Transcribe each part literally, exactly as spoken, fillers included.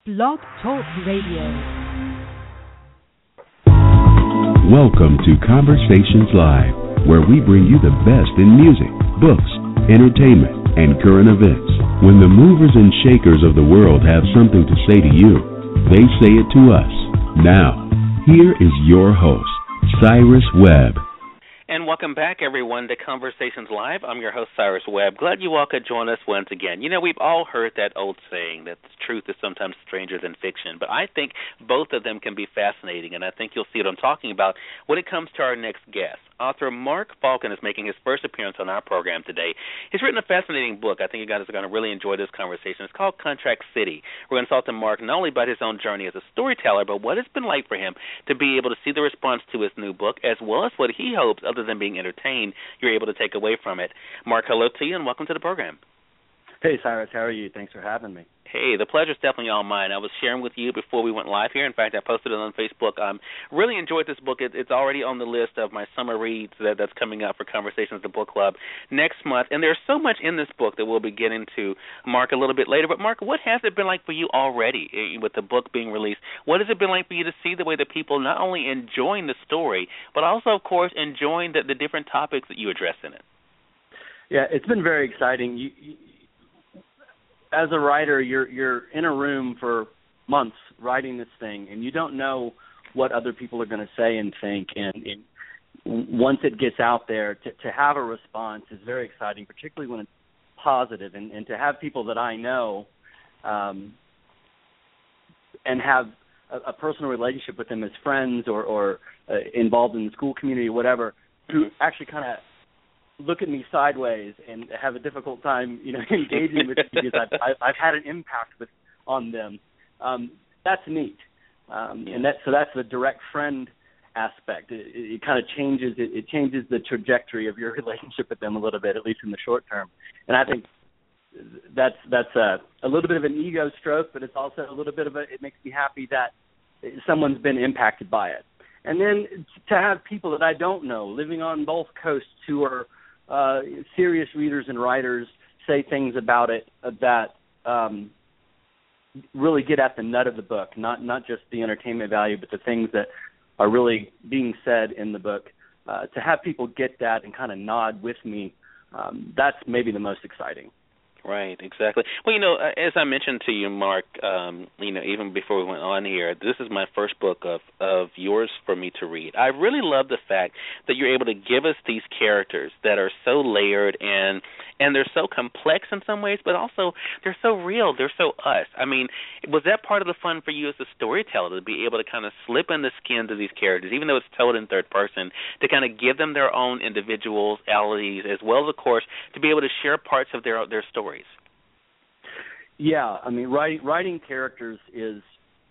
Blog Talk Radio. Welcome to Conversations Live, where we bring you the best in music, books, entertainment, and current events. When the movers and shakers of the world have something to say to you, they say it to us. Now, here is your host, Cyrus Webb. And welcome back, everyone, to Conversations Live. I'm your host, Cyrus Webb. Glad you all could join us once again. You know, we've all heard that old saying that the truth is sometimes stranger than fiction, but I think both of them can be fascinating, and I think you'll see what I'm talking about when it comes to our next guest. Author Mark Falcon is making his first appearance on our program today. He's written a fascinating book. I think you guys are going to really enjoy this conversation. It's called Contract City. We're going to talk to Mark not only about his own journey as a storyteller, but what it's been like for him to be able to see the response to his new book, as well as what he hopes, other than being entertained, you're able to take away from it. Mark, hello to you, and welcome to the program. Hey, Cyrus. How are you? Thanks for having me. Hey, the pleasure's definitely all mine. I was sharing with you before we went live here. In fact, I posted it on Facebook. I um, really enjoyed this book. It, it's already on the list of my summer reads that, that's coming up for Conversations at the Book Club next month. And there's so much in this book that we'll be getting to, Mark, a little bit later. But, Mark, what has it been like for you already with the book being released? What has it been like for you to see the way that people not only enjoying the story, but also, of course, enjoying the, the different topics that you address in it? Yeah, it's been very exciting. You, you As a writer, you're you're in a room for months writing this thing, and you don't know what other people are going to say and think. And, and once it gets out there, to, to have a response is very exciting, particularly when it's positive. And, and to have people that I know um, and have a, a personal relationship with them as friends or, or uh, involved in the school community or whatever, who actually kind of look at me sideways and have a difficult time, you know, engaging with me because I've, I've, I've had an impact with on them. Um, that's neat, um, and that so that's the direct friend aspect. It, it, it kind of changes it, it changes the trajectory of your relationship with them a little bit, at least in the short term. And I think that's that's a, a little bit of an ego stroke, but it's also a little bit of a. It makes me happy that someone's been impacted by it. And then to have people that I don't know living on both coasts who are Uh, serious readers and writers say things about it that um, really get at the nut of the book, not not just the entertainment value, but the things that are really being said in the book. Uh, to have people get that and kind of nod with me, um, that's maybe the most exciting. Right, exactly. Well, you know, as I mentioned to you, Mark, um, you know, even before we went on here, this is my first book of, of yours for me to read. I really love the fact that you're able to give us these characters that are so layered and and they're so complex in some ways, but also they're so real, they're so us. I mean, was that part of the fun for you as a storyteller, to be able to kind of slip in the skins of these characters, even though it's told in third person, to kind of give them their own individualities, as well as, of course, to be able to share parts of their their stories? Yeah, I mean, writing, writing characters is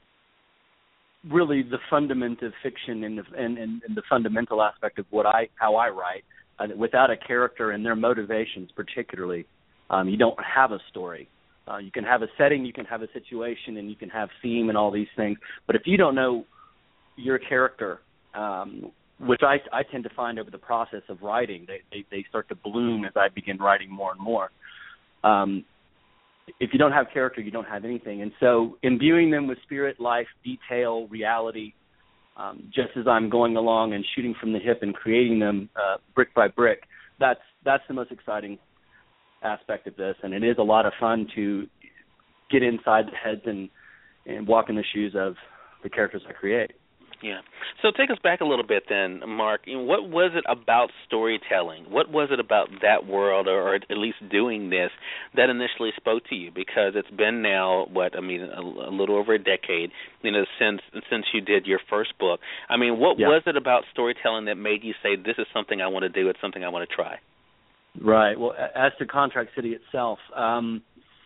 really the fundament of fiction and the, and, and, and the fundamental aspect of what I how I write. Uh, without a character and their motivations, particularly, um, you don't have a story. Uh, you can have a setting, you can have a situation, and you can have theme and all these things. But if you don't know your character, um, which I, I tend to find over the process of writing, they, they, they start to bloom as I begin writing more and more. Um, if you don't have character, you don't have anything. And so imbuing them with spirit, life, detail, reality, um, just as I'm going along and shooting from the hip and creating them uh, brick by brick, that's that's the most exciting aspect of this. And it is a lot of fun to get inside the heads and, and walk in the shoes of the characters I create. Yeah. So take us back a little bit then, Mark. You know, what was it about storytelling? What was it about that world, or, or at least doing this, that initially spoke to you? Because it's been now, what, I mean, a, a little over a decade, you know, since since you did your first book. I mean, what yeah. was it about storytelling that made you say, this is something I want to do, it's something I want to try? Right. Well, as to Contract City itself, um,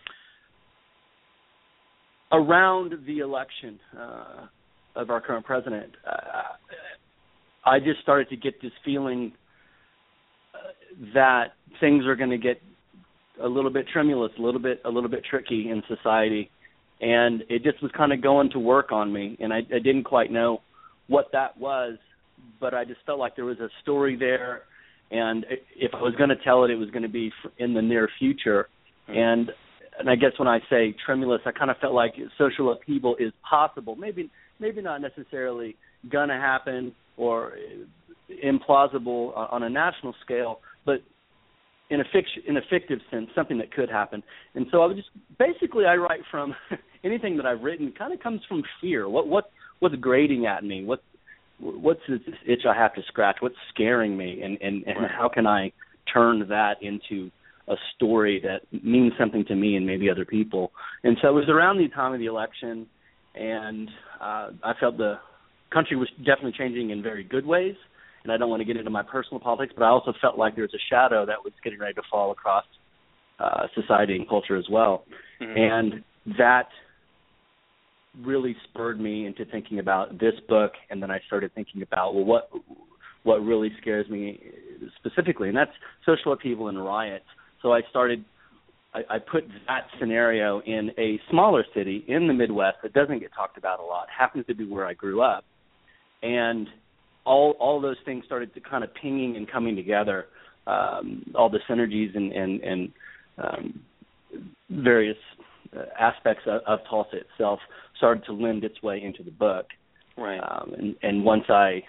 around the election, uh, of our current president, uh, I just started to get this feeling uh, that things are going to get a little bit tremulous, a little bit, a little bit tricky in society, and it just was kind of going to work on me, and I, I didn't quite know what that was, but I just felt like there was a story there, and if I was going to tell it, it was going to be in the near future, and and I guess when I say tremulous, I kind of felt like social upheaval is possible. Maybe maybe not necessarily going to happen or implausible on a national scale, but in a fiction, in a fictive sense, something that could happen. And so I would just basically I write from anything that I've written kind of comes from fear. What what what's grating at me? What what's this itch I have to scratch? What's scaring me? And and, and how can I turn that into a story that means something to me and maybe other people? And so it was around the time of the election, and uh, I felt the country was definitely changing in very good ways. And I don't want to get into my personal politics, but I also felt like there was a shadow that was getting ready to fall across uh, society and culture as well. Mm-hmm. And that really spurred me into thinking about this book, and then I started thinking about, well, what what really scares me specifically, and that's social upheaval and riots. So I started, I, I put that scenario in a smaller city in the Midwest that doesn't get talked about a lot, happens to be where I grew up, and all all those things started to kind of pinging and coming together, um, all the synergies and, and, and um, various uh, aspects of, of Tulsa itself started to lend its way into the book. Right. Um, and, and once I,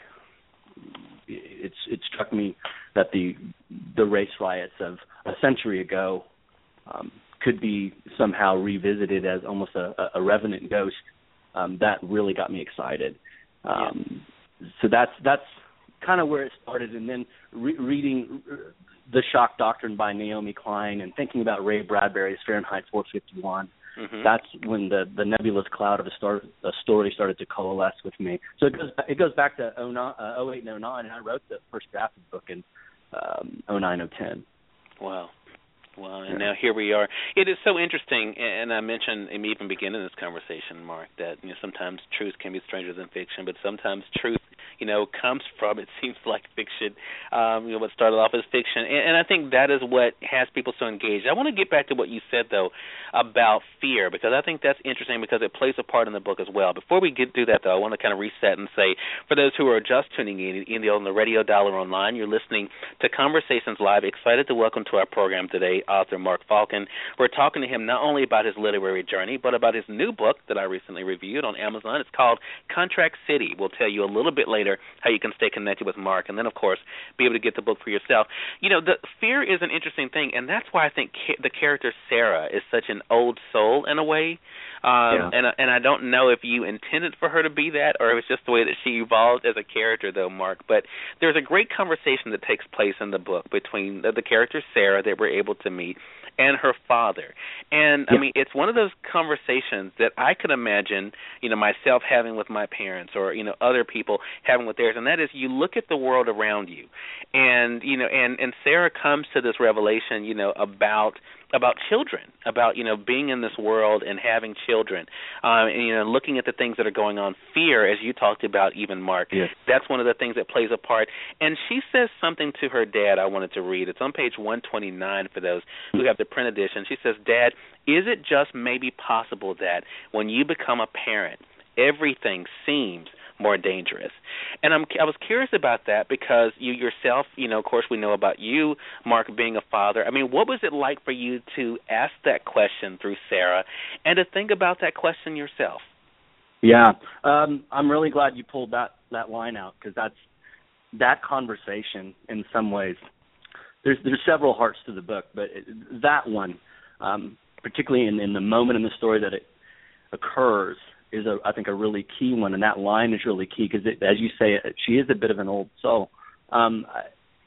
it's it struck me that the the race riots of a century ago um, could be somehow revisited as almost a, a revenant ghost. Um, that really got me excited. Um, yeah. So that's that's kind of where it started, and then re- reading The Shock Doctrine by Naomi Klein and thinking about Ray Bradbury's Fahrenheit four fifty-one. Mm-hmm. That's when the, the nebulous cloud of a, star, a story started to coalesce with me. So it goes it goes back to oh eight and oh nine, and I wrote the first draft of the book in um, oh nine, oh ten. Wow. Well, and now here we are. It is so interesting, and I mentioned in even beginning this conversation, Mark, that you know sometimes truth can be stranger than fiction, but sometimes truth, you know, comes from, it seems like fiction, um, you know, what started off as fiction, and, and I think that is what has people so engaged. I want to get back to what you said, though, about fear, because I think that's interesting because it plays a part in the book as well. Before we get do that, though, I want to kind of reset and say, for those who are just tuning in, in the, on the radio dial or online, you're listening to Conversations Live. Excited to welcome to our program today author Mark Falcon. We're talking to him not only about his literary journey, but about his new book that I recently reviewed on Amazon. It's called Contract City. We'll tell you a little bit later how you can stay connected with Mark, and then, of course, be able to get the book for yourself. You know, the fear is an interesting thing, and that's why I think ca- the character Sarah is such an old soul in a way. Um, yeah. and, and I don't know if you intended for her to be that or if it's just the way that she evolved as a character, though, Mark. But there's a great conversation that takes place in the book between the, the character Sarah that we're able to meet and her father. And, yeah. I mean, it's one of those conversations that I could imagine, you know, myself having with my parents or, you know, other people having with theirs, and that is you look at the world around you. And, you know, and, and Sarah comes to this revelation, you know, about about children, about, you know, being in this world and having children, um, and, you know, looking at the things that are going on. Fear, as you talked about even, Mark, yes. That's one of the things that plays a part. And she says something to her dad I wanted to read. It's on page one twenty-nine for those who have the print edition. She says, "Dad, is it just maybe possible that when you become a parent, everything seems more dangerous?" And I'm, I was curious about that because you yourself, you know, of course we know about you, Mark, being a father. I mean, what was it like for you to ask that question through Sarah and to think about that question yourself? Yeah, um, I'm really glad you pulled that, that line out because that's that conversation in some ways. There's there's several hearts to the book, but it, that one, um, particularly in, in the moment in the story that it occurs, is a, I think a really key one, and that line is really key because, as you say, she is a bit of an old soul. Um, I,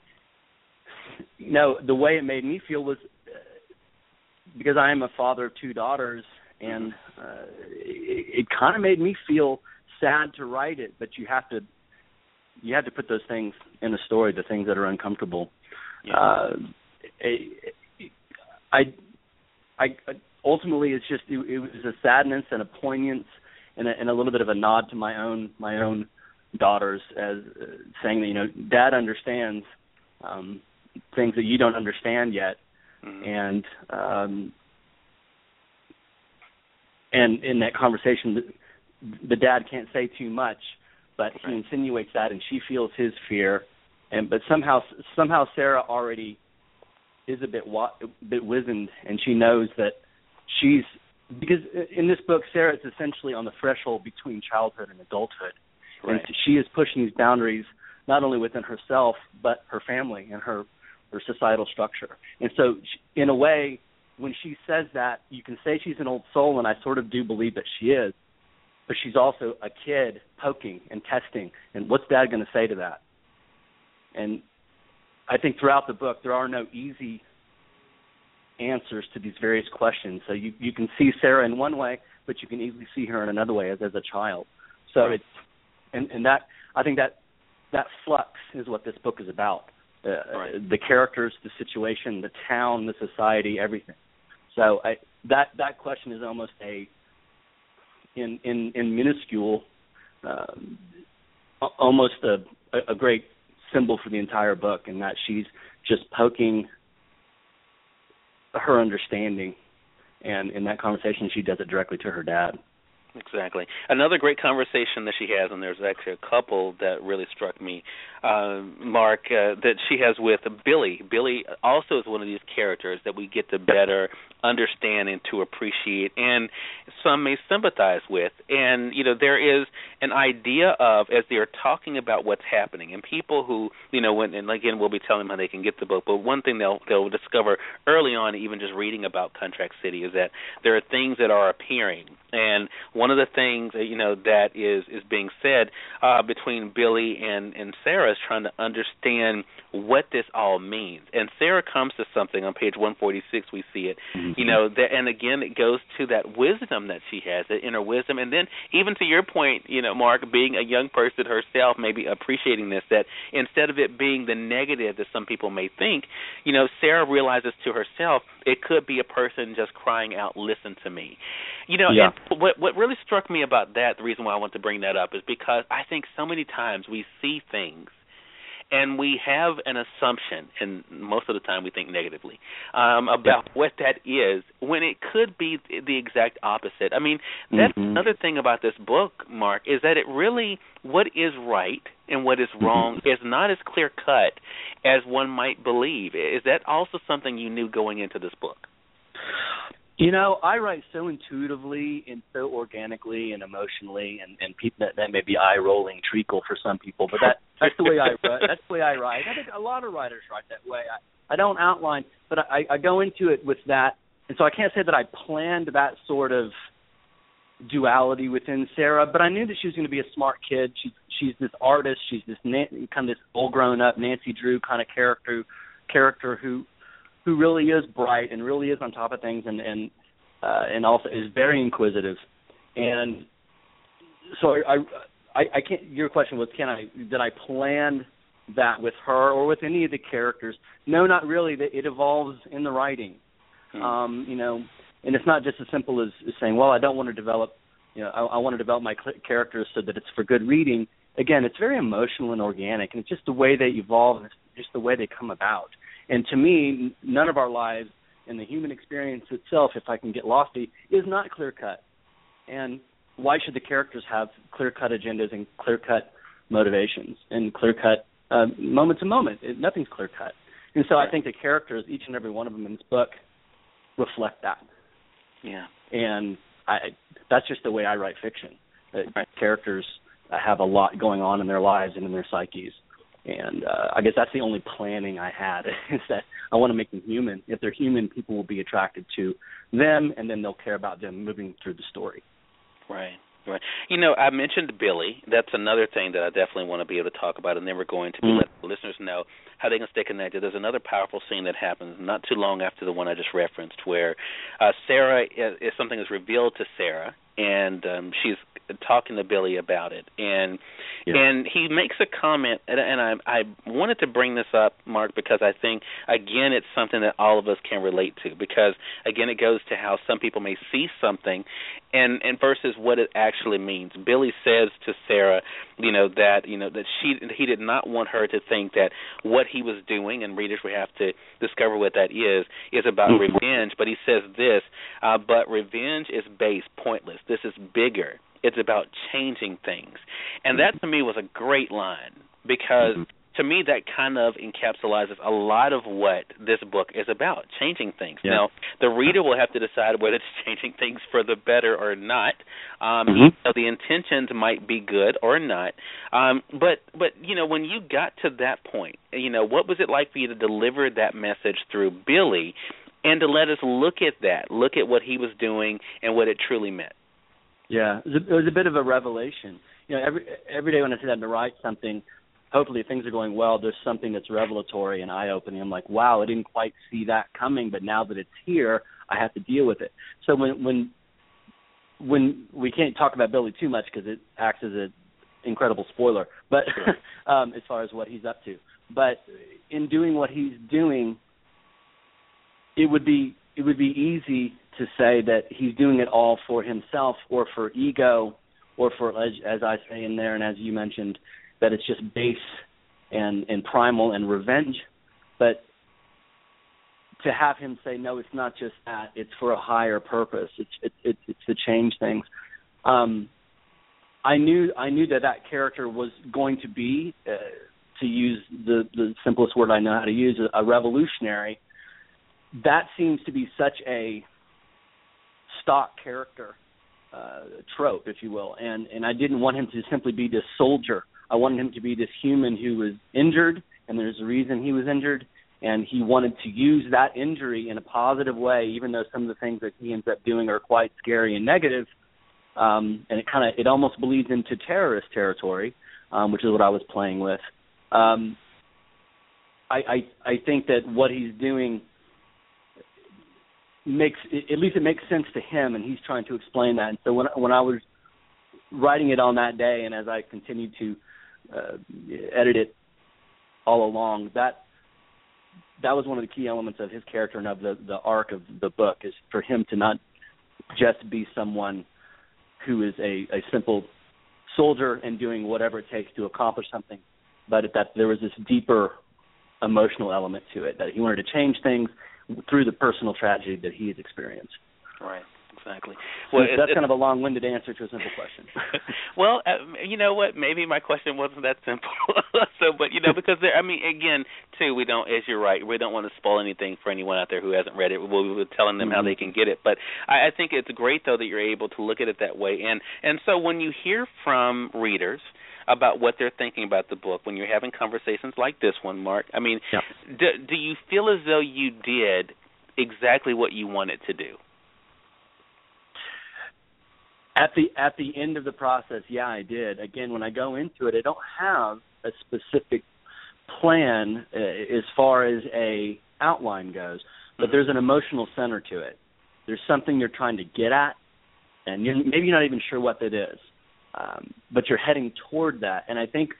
you know, the way it made me feel was uh, because I am a father of two daughters, and uh, it, it kind of made me feel sad to write it. But you have to you have to put those things in a story, the things that are uncomfortable. Yeah. Uh, I, I, ultimately, it's just it, it was a sadness and a poignance. And a, and a little bit of a nod to my own my own daughters, as uh, saying that, you know, Dad understands um, things that you don't understand yet, mm-hmm. and um, and in that conversation, the, the dad can't say too much, but he right. insinuates that, and she feels his fear, and but somehow somehow Sarah already is a bit wa- a bit wizened, and she knows that she's because in this book, Sarah is essentially on the threshold between childhood and adulthood, right. and she is pushing these boundaries not only within herself but her family and her her societal structure. And so, in a way, when she says that, you can say she's an old soul, and I sort of do believe that she is, but she's also a kid poking and testing, and what's Dad going to say to that? And I think throughout the book, there are no easy answers to these various questions. So you, you can see Sarah in one way, but you can easily see her in another way as, as a child. So right. it's, and, and that, I think that that flux is what this book is about. Uh, right. The characters, the situation, the town, the society, everything. So I, that that question is almost a, in in, in minuscule, um, almost a, a great symbol for the entire book, in that she's just poking her understanding, and in that conversation she does it directly to her dad. Exactly. Another great conversation that she has, and there's actually a couple that really struck me, uh, Mark, uh, that she has with Billy. Billy also is one of these characters that we get to better understand and to appreciate, and some may sympathize with. And, you know, there is an idea of, as they're talking about what's happening, and people who, you know, when, and again, we'll be telling them how they can get the book, but one thing they'll, they'll discover early on, even just reading about Contract City, is that there are things that are appearing. And one of the things, you know, that is, is being said uh, between Billy and, and Sarah is trying to understand what this all means. And Sarah comes to something on page one forty-six, we see it, mm-hmm. you know, that, and again, it goes to that wisdom that she has, that inner wisdom. And then even to your point, you know, Mark, being a young person herself, maybe appreciating this, that instead of it being the negative that some people may think, you know, Sarah realizes to herself, it could be a person just crying out, listen to me. You know, yeah. and what what really struck me about that, the reason why I want to bring that up, is because I think so many times we see things and we have an assumption, and most of the time we think negatively, um, about yeah. what that is, when it could be the exact opposite. I mean, that's mm-hmm. another thing about this book, Mark, is that it really, what is right and what is wrong mm-hmm. is not as clear-cut as one might believe. Is that also something you knew going into this book? You know, I write so intuitively and so organically and emotionally, and, and people that, that may be eye-rolling treacle for some people, but that that's the way I write. That's the way I write. I think a lot of writers write that way. I, I don't outline, but I, I go into it with that, and so I can't say that I planned that sort of duality within Sarah, but I knew that she was going to be a smart kid. She, she's this artist. She's this kind of this old grown-up Nancy Drew kind of character, character who. who really is bright and really is on top of things, and and uh, and also is very inquisitive. And so I, I I can't. Your question was, can I did I plan that with her or with any of the characters? No, not really. That it evolves in the writing. Hmm. Um, you know, and it's not just as simple as, as saying, well, I don't want to develop. You know, I, I want to develop my characters so that it's for good reading. Again, it's very emotional and organic, and it's just the way they evolve, and it's just the way they come about. And to me, none of our lives and the human experience itself, if I can get lofty, is not clear-cut. And why should the characters have clear-cut agendas and clear-cut motivations and clear-cut uh, moment to moment? It, nothing's clear-cut. And so I think the characters, each and every one of them in this book, reflect that. Yeah. And I, that's just the way I write fiction. Uh, right. Characters have a lot going on in their lives and in their psyches. And uh, I guess that's the only planning I had, is that I want to make them human. If they're human, people will be attracted to them, and then they'll care about them moving through the story. Right, right. You know, I mentioned Billy. That's another thing that I definitely want to be able to talk about, and then we're going to mm-hmm. let the listeners know how they can stay connected. There's another powerful scene that happens not too long after the one I just referenced, where uh, Sarah, is, is something is revealed to Sarah, and um, she's talking to Billy about it, and yeah. and he makes a comment, and, and I, I wanted to bring this up, Mark, because I think, again, it's something that all of us can relate to, because, again, it goes to how some people may see something and, and versus what it actually means. Billy says to Sarah, you know, that, you know, that she he did not want her to think that what he was doing, and readers will have to discover what that is, is about mm-hmm. revenge, but he says this, uh, but revenge is base, pointless. This is bigger. It's about changing things. And that, to me, was a great line, because mm-hmm. to me, that kind of encapsulates a lot of what this book is about, changing things. Yeah. Now, the reader will have to decide whether it's changing things for the better or not. Um, Mm-hmm. even though the intentions might be good or not. Um, but, but, you know, when you got to that point, you know, what was it like for you to deliver that message through Billy and to let us look at that, look at what he was doing and what it truly meant? Yeah, it was a, it was a bit of a revelation. You know, every every day when I sit down to write something, hopefully if things are going well, there's something that's revelatory and eye-opening. I'm like, wow, I didn't quite see that coming, but now that it's here, I have to deal with it. So when when when we can't talk about Billy too much because it acts as an incredible spoiler, but um, as far as what he's up to. But in doing what he's doing, it would be it would be easy to say that he's doing it all for himself or for ego or for, as, as I say in there and as you mentioned, that it's just base and, and primal and revenge. But to have him say, no, it's not just that, it's for a higher purpose, it's it, it, it's to change things. Um, I knew I knew that that character was going to be, uh, to use the, the simplest word I know how to use, a, a revolutionary. That seems to be such a stock character uh, trope, if you will, and and I didn't want him to simply be this soldier. I wanted him to be this human who was injured, and there's a reason he was injured, and he wanted to use that injury in a positive way, even though some of the things that he ends up doing are quite scary and negative. Um, and it kind of it almost bleeds into terrorist territory, um, which is what I was playing with. Um, I, I I think that what he's doing makes, at least it makes sense to him, and he's trying to explain that. And so when when I was writing it on that day, and as I continued to uh, edit it all along, that that was one of the key elements of his character and of the, the arc of the book, is for him to not just be someone who is a, a simple soldier and doing whatever it takes to accomplish something, but that there was this deeper emotional element to it, that he wanted to change things through the personal tragedy that he has experienced. Right, exactly. So Well, that's it, kind of a long-winded answer to a simple question. Well, uh, you know what? Maybe my question wasn't that simple. so, but you know, because there, I mean, again, too, we don't, as you're right, we don't want to spoil anything for anyone out there who hasn't read it. We'll, we're telling them mm-hmm. how they can get it. But I, I think it's great though that you're able to look at it that way. And and so when you hear from readers about what they're thinking about the book, when you're having conversations like this one, Mark, I mean, yeah. do, do you feel as though you did exactly what you wanted to do? At the at the end of the process, yeah, I did. Again, when I go into it, I don't have a specific plan uh, as far as a outline goes, but mm-hmm. there's an emotional center to it. There's something you're trying to get at, and you're, maybe you're not even sure what that is, um, but you're heading toward that. And I think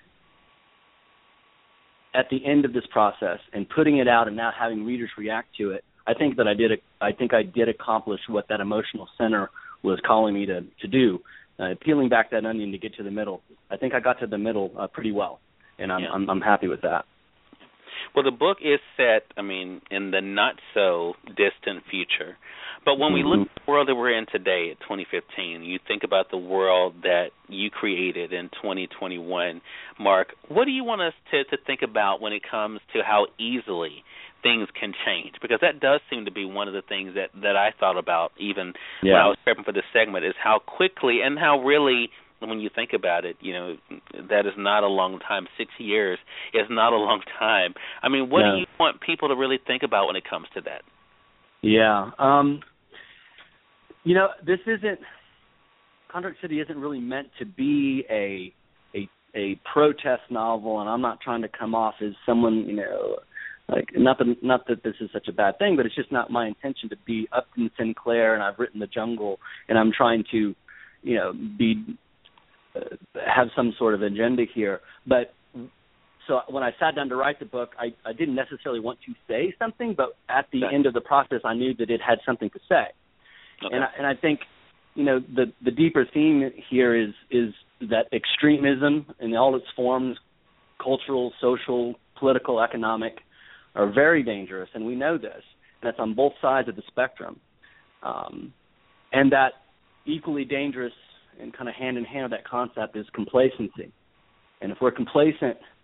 at the end of this process and putting it out and now having readers react to it, I think that I did. I think I did accomplish what that emotional center was calling me to, to do, uh, peeling back that onion to get to the middle. I think I got to the middle uh, pretty well, and I'm, yeah. I'm I'm happy with that. Well, the book is set, I mean, in the not-so-distant future. But when mm-hmm. we look at the world that we're in today at twenty fifteen, you think about the world that you created in twenty twenty-one, Mark, what do you want us to, to think about when it comes to how easily things can change? Because that does seem to be one of the things that, that I thought about even yeah. when I was prepping for this segment, is how quickly and how really, when you think about it, you know, that is not a long time. Six years is not a long time. I mean, what no. do you want people to really think about when it comes to that? Yeah. Um, you know, this isn't, Contract City isn't really meant to be a, a a protest novel, and I'm not trying to come off as someone, you know, like, not that, not that this is such a bad thing, but it's just not my intention to be Upton Sinclair and I've written The Jungle and I'm trying to, you know, be uh, have some sort of agenda here. But so when I sat down to write the book, I, I didn't necessarily want to say something, but at the okay. end of the process, I knew that it had something to say. Okay. And I, and I think, you know, the the deeper theme here is is that extremism in all its forms, cultural, social, political, economic, are very dangerous, and we know this. And that's on both sides of the spectrum. Um, and that equally dangerous and kind of hand-in-hand with that concept is complacency. And if we're complacent,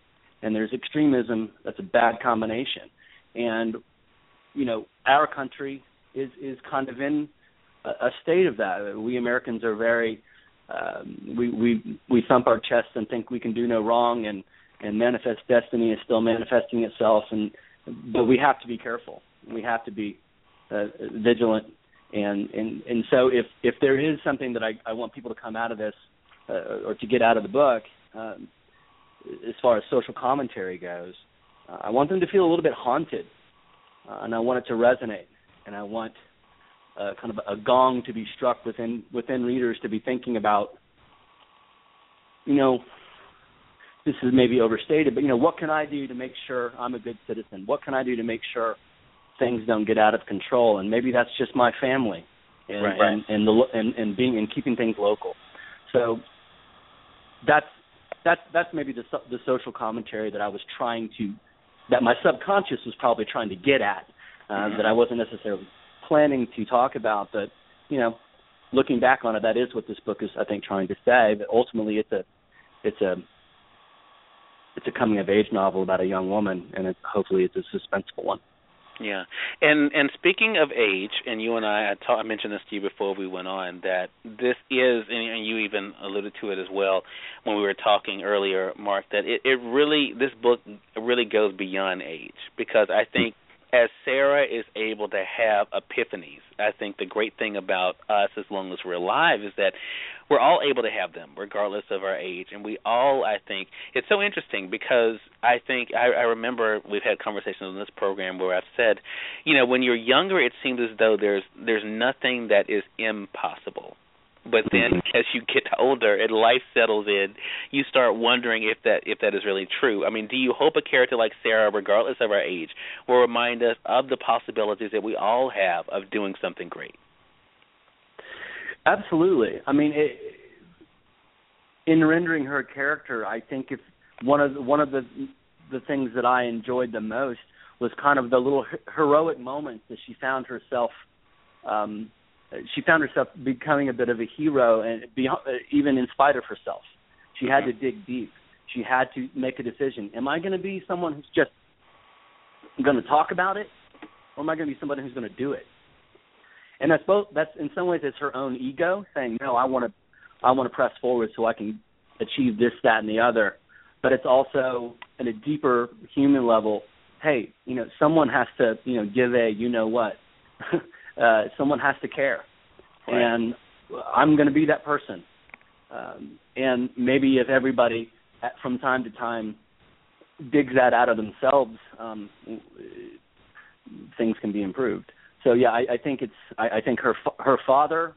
and there's extremism, that's a bad combination. And, you know, our country is, is kind of in a, a state of that. We Americans are very, um, we, we we thump our chests and think we can do no wrong, and, and manifest destiny is still manifesting itself. And but we have to be careful. We have to be uh, vigilant. And, and and so if, if there is something that I, I want people to come out of this uh, or to get out of the book, um, as far as social commentary goes, uh, I want them to feel a little bit haunted, uh, and I want it to resonate, and I want uh, kind of a gong to be struck within within readers to be thinking about, you know, this is maybe overstated, but, you know, what can I do to make sure I'm a good citizen? What can I do to make sure things don't get out of control? And maybe that's just my family, and right. and and, the, and and being and keeping things local. So that's that's that's maybe the the social commentary that I was trying to, that my subconscious was probably trying to get at, uh, mm-hmm. that I wasn't necessarily planning to talk about. But, you know, looking back on it, that is what this book is, I think, trying to say. But ultimately, it's a it's a it's a coming of age novel about a young woman, and it, hopefully, it's a suspenseful one. Yeah, and and speaking of age, and you and I, I, talk, I mentioned this to you before we went on, that this is, and you even alluded to it as well when we were talking earlier, Mark, that it, it really, this book really goes beyond age, because I think as Sarah is able to have epiphanies, I think the great thing about us as long as we're alive is that we're all able to have them regardless of our age. And we all, I think, it's so interesting because I think, I, I remember we've had conversations on this program where I've said, you know, when you're younger, it seems as though there's there's nothing that is impossible. But then as you get older and life settles in, you start wondering if that if that is really true. I mean, do you hope a character like Sarah, regardless of our age, will remind us of the possibilities that we all have of doing something great? Absolutely. I mean, it, in rendering her character, I think if one of the, one of the the things that I enjoyed the most was kind of the little heroic moments that she found herself. Um, She found herself becoming a bit of a hero, and be, even in spite of herself. She had to dig deep. She had to make a decision. Am I going to be someone who's just going to talk about it, or am I going to be somebody who's going to do it? And that's both. That's in some ways it's her own ego saying, "No, I want to, I want to press forward so I can achieve this, that, and the other." But it's also at a deeper human level. Hey, you know, someone has to, you know, give a, you know what. Uh, someone has to care, right. And I'm going to be that person. Um, and maybe if everybody, at, from time to time, digs that out of themselves, um, things can be improved. So yeah, I, I think it's. I, I think her her father,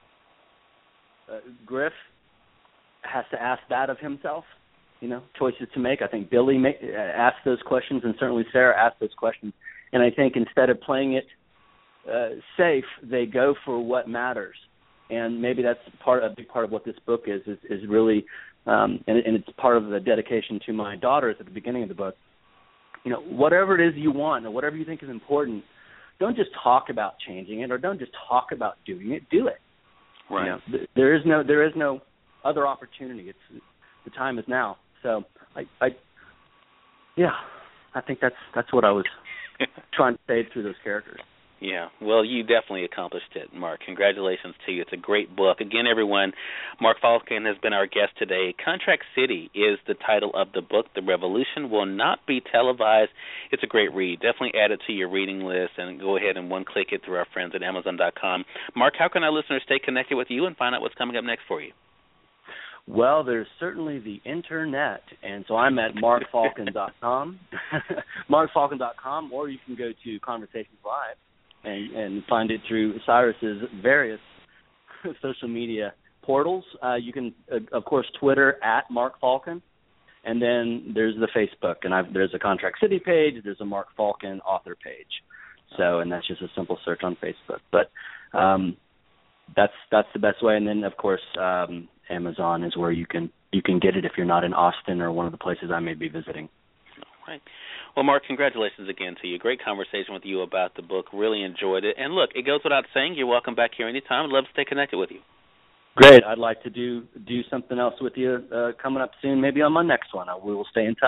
uh, Griff, has to ask that of himself. You know, choices to make. I think Billy make, uh, asked those questions, and certainly Sarah asked those questions. And I think instead of playing it Uh, safe, they go for what matters, and maybe that's part a big part of what this book is is, is really, um, and, and it's part of the dedication to my daughters at the beginning of the book. You know, whatever it is you want, or whatever you think is important, don't just talk about changing it, or don't just talk about doing it. Do it. Right. You know, th- there is no there is no other opportunity. It's the time is now. So I, I yeah, I think that's that's what I was trying to say through those characters. Yeah, well, you definitely accomplished it, Mark. Congratulations to you. It's a great book. Again, everyone, Mark Falken has been our guest today. Contract City is the title of the book. The Revolution will not be televised. It's a great read. Definitely add it to your reading list and go ahead and one-click it through our friends at Amazon dot com. Mark, how can our listeners stay connected with you and find out what's coming up next for you? Well, there's certainly the internet, and so I'm at mark falken dot com, mark falken dot com, or you can go to Conversations Live. And, and find it through Cyrus's various social media portals. Uh, you can, uh, of course, Twitter at Mark Falken, and then there's the Facebook, and I've, there's a Contract City page. There's a Mark Falken author page. So, and that's just a simple search on Facebook. But um, that's that's the best way. And then, of course, um, Amazon is where you can you can get it if you're not in Austin or one of the places I may be visiting. All right. Well, Mark, congratulations again to you. Great conversation with you about the book. Really enjoyed it. And look, it goes without saying, you're welcome back here anytime. I'd love to stay connected with you. Great. I'd like to do do something else with you uh, coming up soon, maybe on my next one. I, we will stay in touch.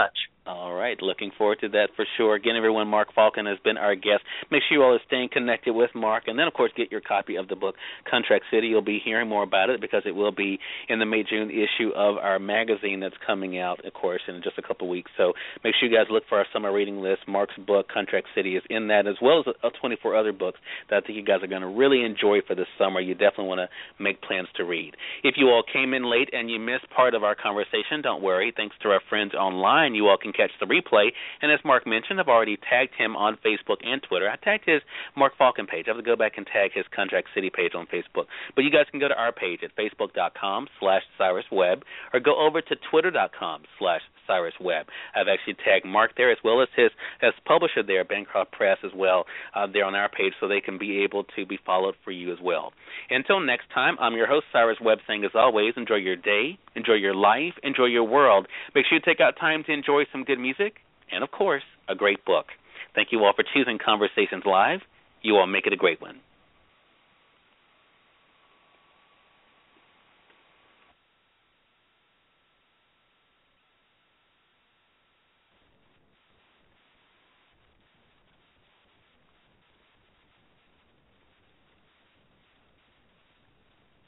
All right, looking forward to that for sure. Again, everyone, Mark Falcon has been our guest. Make sure you all are staying connected with Mark, and then, of course, get your copy of the book, Contract City. You'll be hearing more about it because it will be in the May-June issue of our magazine that's coming out, of course, in just a couple of weeks. So make sure you guys look for our summer reading list. Mark's book, Contract City, is in that, as well as twenty-four other books that I think you guys are going to really enjoy for this summer. You definitely want to make plans to read. If you all came in late and you missed part of our conversation, don't worry. Thanks to our friends online, you all can catch the replay. And as Mark mentioned, I've already tagged him on Facebook and Twitter. I tagged his Mark Falcon page. I have to go back and tag his Contract City page on Facebook. But you guys can go to our page at facebook.com slash Cyrus Webb or go over to twitter.com slash Cyrus Webb. I've actually tagged Mark there as well as his as publisher there, Bancroft Press, as well. Uh, they're on our page so they can be able to be followed for you as well. Until next time, I'm your host, Cyrus Webb, saying as always, enjoy your day, enjoy your life, enjoy your world. Make sure you take out time to enjoy some good music and, of course, a great book. Thank you all for choosing Conversations Live. You all make it a great one.